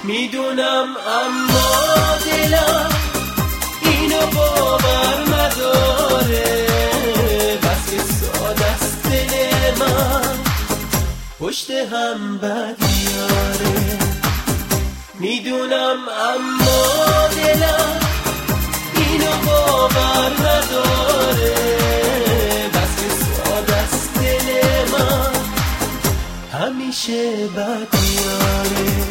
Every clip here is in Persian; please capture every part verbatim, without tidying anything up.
میدونم اما دلم اینو باور نداره، بس که ساده است دل من پشت هم بد میاره. میدونم اما دلم اینو باور نداره، بس که ساده است دل من همیشه بد میاره.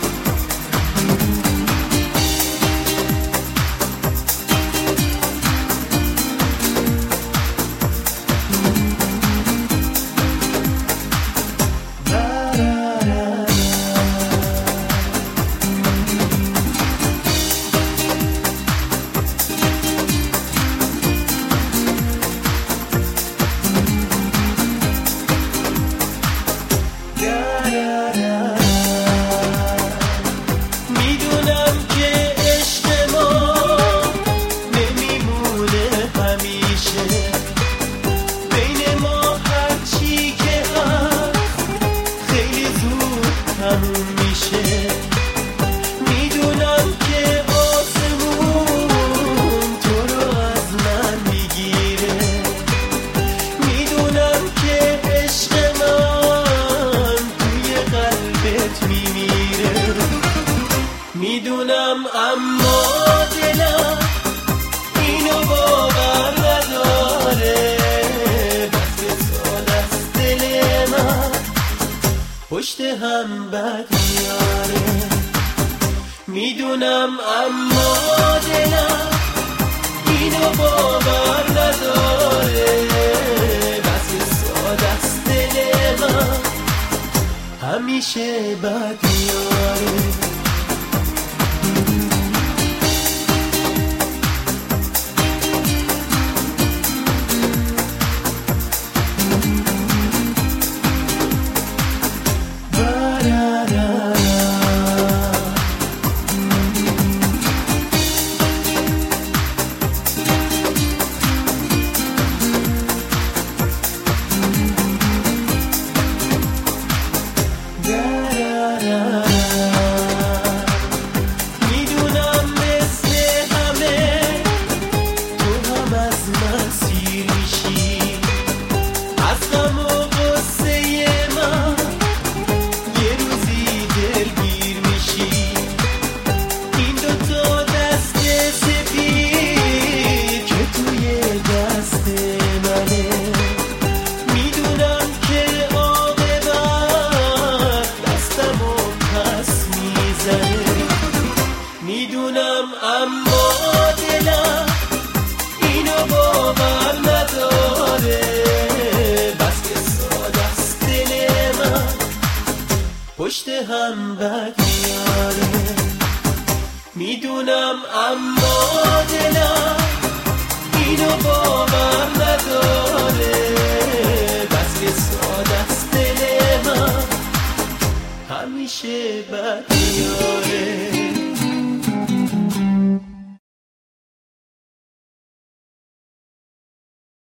میدونم اما دلم اینو باور نداره، بس که ساده است دل من پشت هم بد میاره. میدونم اما دلم اینو باور نداره، بس که ساده است دل من همیشه بد میاره. میدونم اما دلم اینو باور نداره، بس که ساده است دل من پشت هم بد میاره. میدونم اما دلم اینو باور نداره، بس که ساده است دل من همیشه بد میاره.